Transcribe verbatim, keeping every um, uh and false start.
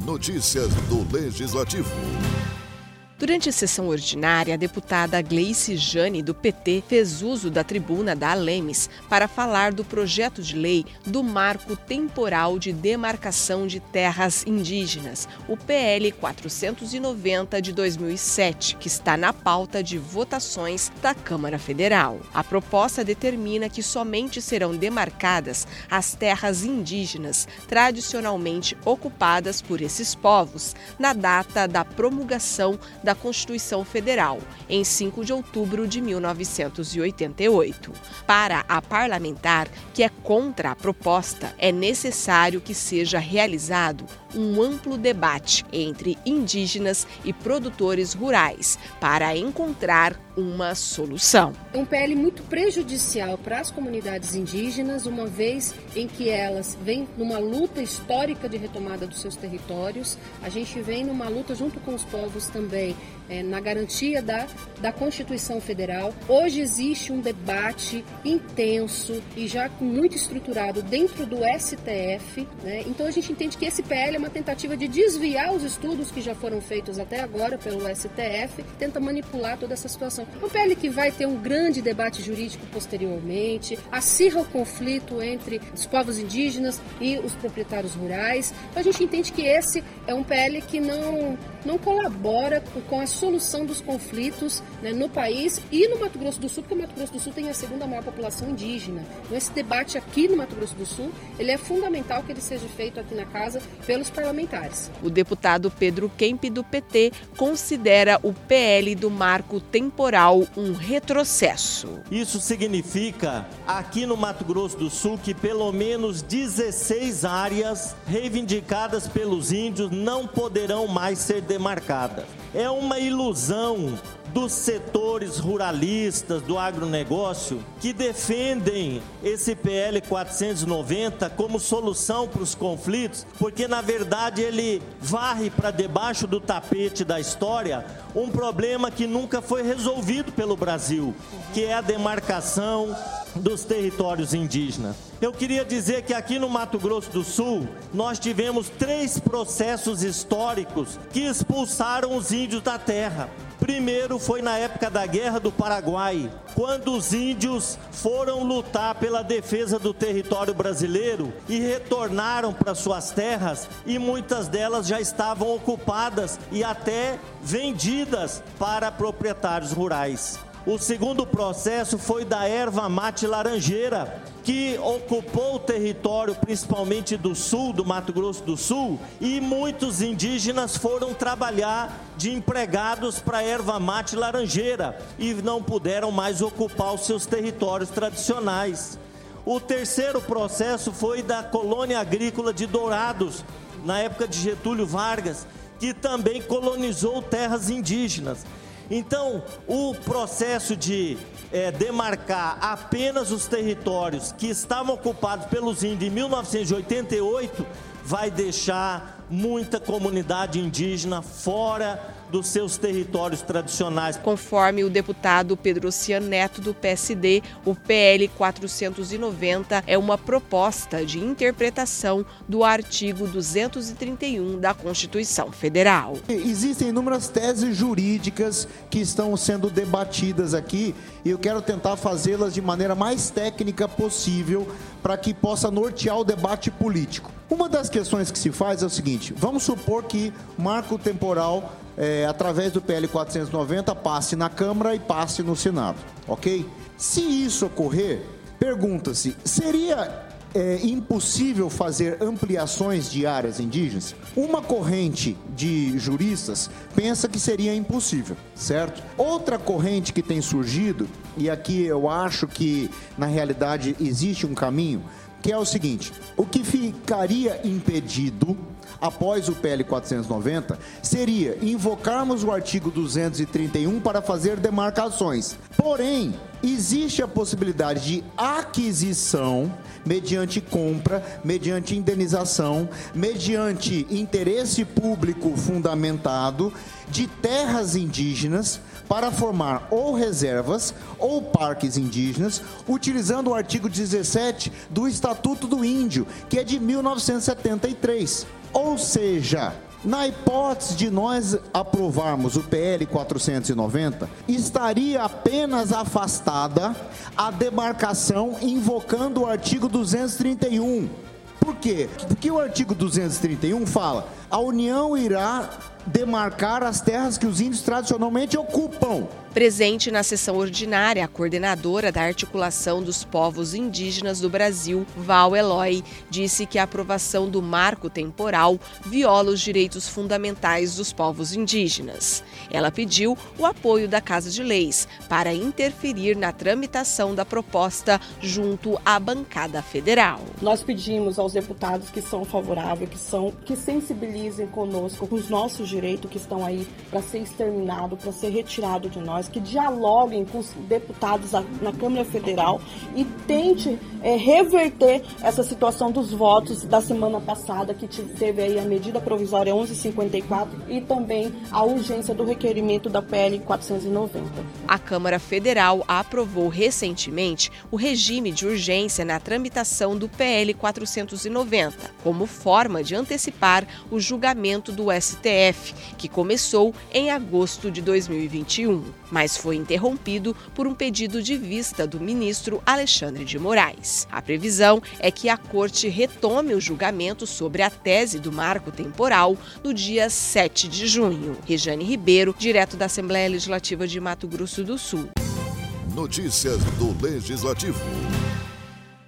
Notícias do Legislativo. Durante a sessão ordinária, a deputada Gleice Jane, do P T, fez uso da tribuna da Alemes para falar do projeto de lei do Marco Temporal de Demarcação de Terras Indígenas, o P L quatrocentos e noventa de dois mil e sete, que está na pauta de votações da Câmara Federal. A proposta determina que somente serão demarcadas as terras indígenas tradicionalmente ocupadas por esses povos na data da promulgação da Constituição Federal, em cinco de outubro de mil novecentos e oitenta e oito. Para a parlamentar, que é contra a proposta, é necessário que seja realizado um amplo debate entre indígenas e produtores rurais para encontrar uma solução. É um P L muito prejudicial para as comunidades indígenas, uma vez em que elas vêm numa luta histórica de retomada dos seus territórios. A gente vem numa luta junto com os povos também é, na garantia da, da Constituição Federal. Hoje existe um debate intenso e já muito estruturado dentro do S T F, né? Então a gente entende que esse P L é uma tentativa de desviar os estudos que já foram feitos até agora pelo S T F, tenta manipular toda essa situação. Um P L que vai ter um grande debate jurídico posteriormente, acirra o conflito entre os povos indígenas e os proprietários rurais. Então a gente entende que esse é um P L que não, não colabora com a solução dos conflitos, né, no país e no Mato Grosso do Sul, porque o Mato Grosso do Sul tem a segunda maior população indígena. Então esse debate aqui no Mato Grosso do Sul, ele é fundamental que ele seja feito aqui na casa pelos parlamentares. O deputado Pedro Kemp, do P T, considera o P L do Marco Temporal um retrocesso. Isso significa, aqui no Mato Grosso do Sul, que pelo menos dezesseis áreas reivindicadas pelos índios não poderão mais ser demarcadas. É uma ilusão dos setores ruralistas, do agronegócio, que defendem esse P L quatrocentos e noventa como solução para os conflitos, porque na verdade ele varre para debaixo do tapete da história um problema que nunca foi resolvido pelo Brasil, que é a demarcação dos territórios indígenas. Eu queria dizer que aqui no Mato Grosso do Sul, nós tivemos três processos históricos que expulsaram os índios da terra. Primeiro foi na época da Guerra do Paraguai, quando os índios foram lutar pela defesa do território brasileiro e retornaram para suas terras, e muitas delas já estavam ocupadas e até vendidas para proprietários rurais. O segundo processo foi da erva mate laranjeira, que ocupou o território principalmente do sul, do Mato Grosso do Sul, e muitos indígenas foram trabalhar de empregados para a erva mate laranjeira e não puderam mais ocupar os seus territórios tradicionais. O terceiro processo foi da colônia agrícola de Dourados, na época de Getúlio Vargas, que também colonizou terras indígenas. Então, o processo de é, demarcar apenas os territórios que estavam ocupados pelos índios em mil novecentos e oitenta e oito vai deixar muita comunidade indígena fora dos seus territórios tradicionais. Conforme o deputado Pedro Cian Neto, do P S D, o P L quatrocentos e noventa é uma proposta de interpretação do artigo duzentos e trinta e um da Constituição Federal. Existem inúmeras teses jurídicas que estão sendo debatidas aqui e eu quero tentar fazê-las de maneira mais técnica possível para que possa nortear o debate político. Uma das questões que se faz é o seguinte: vamos supor que marco temporal, é, através do P L quatrocentos e noventa, passe na Câmara e passe no Senado, ok? Se isso ocorrer, pergunta-se, seria é, impossível fazer ampliações de áreas indígenas? Uma corrente de juristas pensa que seria impossível, certo? Outra corrente que tem surgido, e aqui eu acho que na realidade existe um caminho, que é o seguinte: o que ficaria impedido após o P L quatrocentos e noventa seria invocarmos o artigo duzentos e trinta e um para fazer demarcações. Porém, existe a possibilidade de aquisição mediante compra, mediante indenização, mediante interesse público fundamentado de terras indígenas para formar ou reservas ou parques indígenas, utilizando o artigo dezessete do Estatuto do Índio, que é de mil novecentos e setenta e três. Ou seja, Na hipótese de nós aprovarmos o P L quatrocentos e noventa, estaria apenas afastada a demarcação invocando o artigo duzentos e trinta e um. Por quê? Porque o artigo duzentos e trinta e um fala: a União irá demarcar as terras que os índios tradicionalmente ocupam. Presente na sessão ordinária, a coordenadora da Articulação dos Povos Indígenas do Brasil, Val Eloy, disse que a aprovação do marco temporal viola os direitos fundamentais dos povos indígenas. Ela pediu o apoio da Casa de Leis para interferir na tramitação da proposta junto à bancada federal. Nós pedimos aos deputados que são favoráveis, que, são, que sensibilizem conosco com os nossos direitos que estão aí para ser exterminado, para ser retirado de nós, que dialoguem com os deputados na Câmara Federal e tente é, reverter essa situação dos votos da semana passada, que teve aí a medida provisória onze cinquenta e quatro e também a urgência do requerimento da P L quatrocentos e noventa. A Câmara Federal aprovou recentemente o regime de urgência na tramitação do P L quatrocentos e noventa, como forma de antecipar o julgamento do S T F, que começou em agosto de dois mil e vinte e um. Mas foi interrompido por um pedido de vista do ministro Alexandre de Moraes. A previsão é que a Corte retome o julgamento sobre a tese do marco temporal no dia sete de junho. Rejane Ribeiro, direto da Assembleia Legislativa de Mato Grosso do Sul. Notícias do Legislativo.